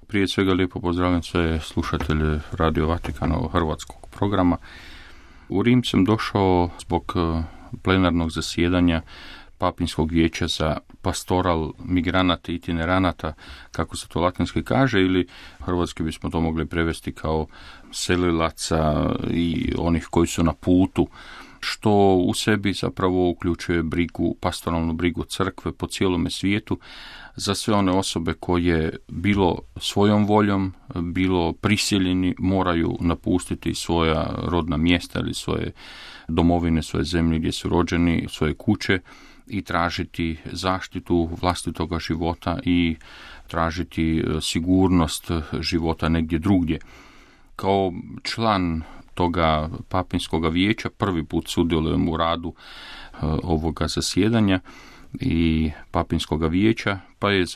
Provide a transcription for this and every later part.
Prije svega lijepo pozdravljam sve slušatelje Radio Vatikana hrvatskog programa. U Rim sam došao zbog plenarnog zasjedanja Papinskog vijeća za pastoral migranata i itineranata, kako se to latinski kaže, ili hrvatski bismo to mogli prevesti kao selilaca i onih koji su na putu, što u sebi zapravo uključuje pastoralnu brigu crkve po cijelome svijetu za sve one osobe koje bilo svojom voljom, bilo prisiljeni moraju napustiti svoja rodna mjesta ili svoje domovine, svoje zemlje gdje su rođeni, svoje kuće i tražiti zaštitu vlastitoga života i tražiti sigurnost života negdje drugdje. Kao član toga Papinskoga vijeća prvi put sudjelujem u radu ovoga zasjedanja i Papinskoga vijeća, pa je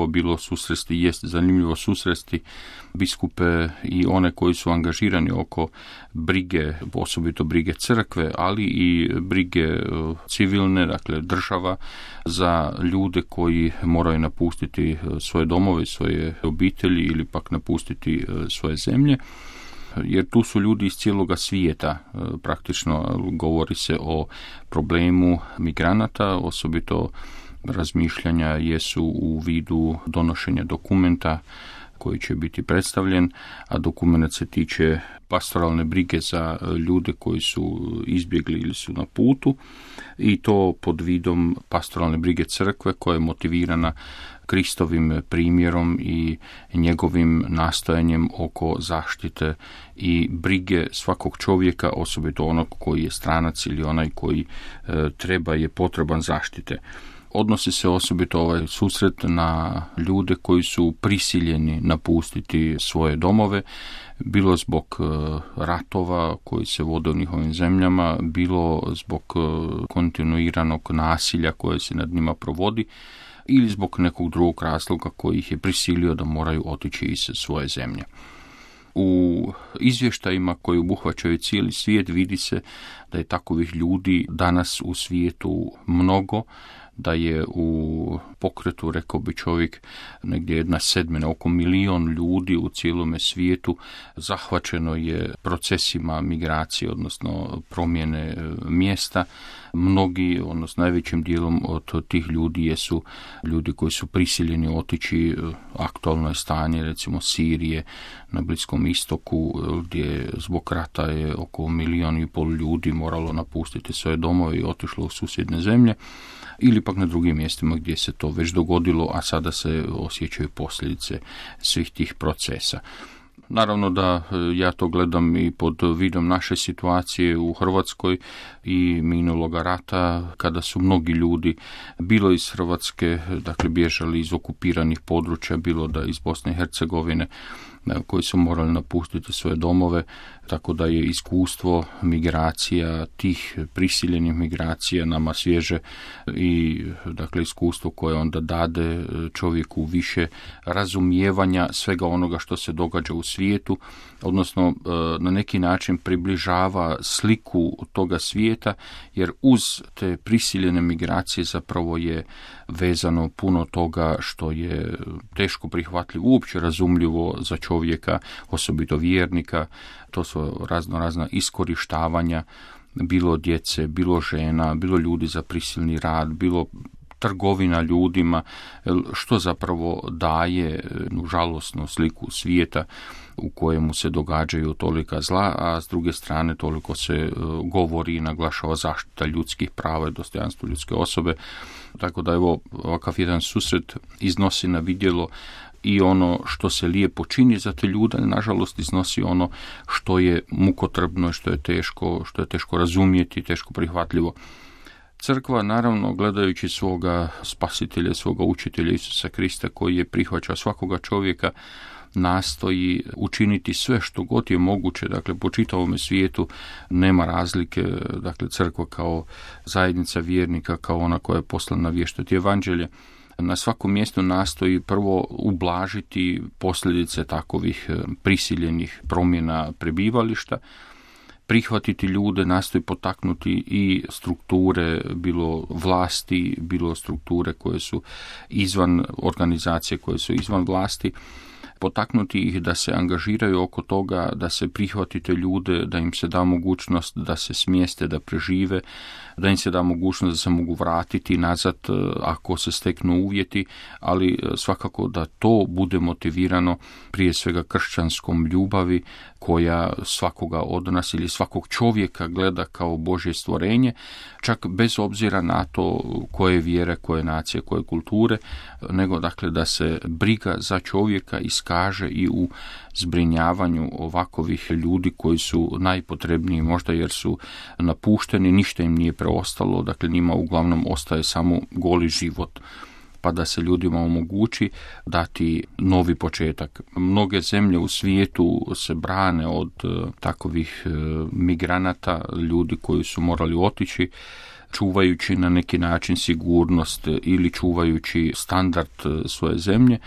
zanimljivo susresti biskupe i one koji su angažirani oko brige, osobito brige crkve, ali i brige civilne, dakle država, za ljude koji moraju napustiti svoje domove, svoje obitelji ili pak napustiti svoje zemlje. Jer tu su ljudi iz cijeloga svijeta, praktično govori se o problemu migranata, osobito razmišljanja jesu u vidu donošenja dokumenta koji će biti predstavljen, a dokument se tiče pastoralne brige za ljude koji su izbjegli ili su na putu, i to pod vidom pastoralne brige crkve koja je motivirana Kristovim primjerom i njegovim nastojanjem oko zaštite i brige svakog čovjeka, osobito onog koji je stranac ili onaj koji je potreban zaštite. Odnosi se osobito ovaj susret na ljude koji su prisiljeni napustiti svoje domove, bilo zbog ratova koji se vode u njihovim zemljama, bilo zbog kontinuiranog nasilja koje se nad njima provodi, ili zbog nekog drugog razloga koji ih je prisilio da moraju otići iz svoje zemlje. U izvještajima koji obuhvaćaju cijeli svijet vidi se da je takovih ljudi danas u svijetu mnogo, da je u pokretu, rekao bi čovjek, negdje 1/7, oko 1 milion ljudi u cijelome svijetu zahvaćeno je procesima migracije, odnosno promjene mjesta. Mnogi, odnosno najvećim dijelom od tih ljudi jesu ljudi koji su prisiljeni otići. Aktualno je stanje, recimo Sirije, na Bliskom istoku, gdje zbog rata je oko 1,5 milijuna ljudi moralo napustiti svoje domove i otišlo u susjedne zemlje, ili pak na drugim mjestima gdje se to već dogodilo, a sada se osjećaju posljedice svih tih procesa. Naravno da ja to gledam i pod vidom naše situacije u Hrvatskoj i minuloga rata, kada su mnogi ljudi, bilo iz Hrvatske, dakle bježali iz okupiranih područja, bilo da iz Bosne i Hercegovine, koji su morali napustiti svoje domove, tako da je iskustvo migracija, tih prisiljenih migracija nama svježe i dakle iskustvo koje onda dade čovjeku više razumijevanja svega onoga što se događa u svijetu, odnosno na neki način približava sliku toga svijeta, jer uz te prisiljene migracije zapravo je vezano puno toga što je teško prihvatljivo, uopće razumljivo za čovjeka, osobito vjernika. To su razna iskorištavanja, bilo djece, bilo žena, bilo ljudi za prisilni rad, bilo trgovina ljudima, što zapravo daje žalosnu sliku svijeta u kojemu se događaju tolika zla, a s druge strane toliko se govori i naglašava zaštita ljudskih prava i dostojanstvo ljudske osobe. Tako da evo, ovakav jedan susret iznosi na vidjelo i ono što se lijepo čini za te ljude, nažalost iznosi ono što je mukotrpno, što je teško razumjeti, teško prihvatljivo. Crkva, naravno, gledajući svoga spasitelja, svoga učitelja Isusa Krista, koji je prihvaćao svakoga čovjeka, nastoji učiniti sve što god je moguće. Dakle, po čitavome svijetu nema razlike. Dakle, crkva kao zajednica vjernika, kao ona koja je poslana navještati evanđelje, na svakom mjestu nastoji prvo ublažiti posljedice takovih prisiljenih promjena prebivališta, prihvatiti ljude, nastoji potaknuti i strukture, bilo vlasti, bilo strukture koje su izvan organizacije, koje su izvan vlasti, potaknuti ih da se angažiraju oko toga, da se prihvatite ljude, da im se da mogućnost da se smjeste, da prežive, da im se da mogućnost da se mogu vratiti nazad ako se steknu uvjeti, ali svakako da to bude motivirano prije svega kršćanskom ljubavi koja svakoga od nas ili svakog čovjeka gleda kao Božje stvorenje, čak bez obzira na to koje vjere, koje nacije, koje kulture, nego dakle da se briga za čovjeka iskaže i u zbrinjavanju ovakovih ljudi koji su najpotrebniji, možda jer su napušteni, ništa im nije preostalo, dakle njima uglavnom ostaje samo goli život, pa da se ljudima omogući dati novi početak. Mnoge zemlje u svijetu se brane od takovih migranata, ljudi koji su morali otići, čuvajući na neki način sigurnost ili čuvajući standard svoje zemlje.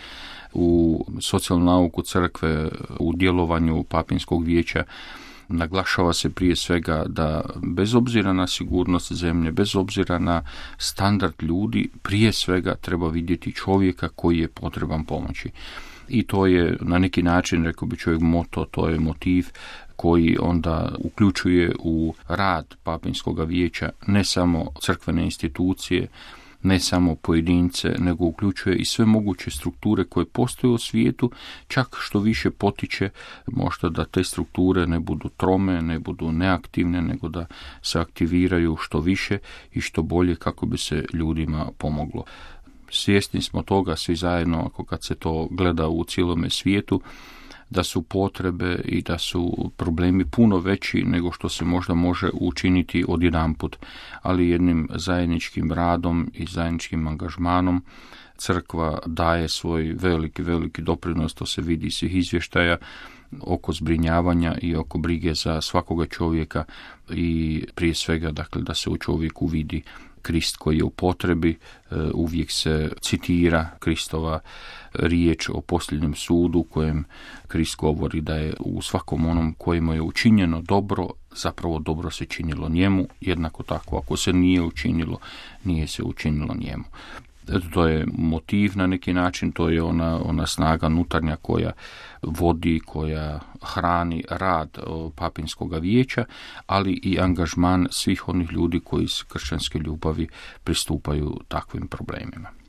U socijalnu nauku crkve, u djelovanju Papinskog vijeća naglašava se prije svega da bez obzira na sigurnost zemlje, bez obzira na standard ljudi, prije svega treba vidjeti čovjeka koji je potreban pomoći. I to je na neki način, rekao bi čovjek, moto, to je motiv koji onda uključuje u rad Papinskog vijeća ne samo crkvene institucije, ne samo pojedince, nego uključuje i sve moguće strukture koje postoje u svijetu, čak što više potiče možda da te strukture ne budu trome, ne budu neaktivne, nego da se aktiviraju što više i što bolje kako bi se ljudima pomoglo. Svjesni smo toga svi zajedno, ako kad se to gleda u cijelome svijetu, da su potrebe i da su problemi puno veći nego što se možda može učiniti odjedanput, ali jednim zajedničkim radom i zajedničkim angažmanom crkva daje svoj veliki doprinos, to se vidi iz svih izvještaja oko zbrinjavanja i oko brige za svakoga čovjeka i prije svega dakle da se u čovjeku vidi Krist koji je u potrebi. Uvijek se citira Kristova riječ o posljednjem sudu u kojem Krist govori da je u svakom onom kojemu je učinjeno dobro, zapravo dobro se činilo njemu, jednako tako ako se nije učinilo, nije se učinilo njemu. To je motiv na neki način, to je ona snaga unutarnja koja vodi, koja hrani rad Papinskog vijeća, ali i angažman svih onih ljudi koji iz kršćanske ljubavi pristupaju takvim problemima.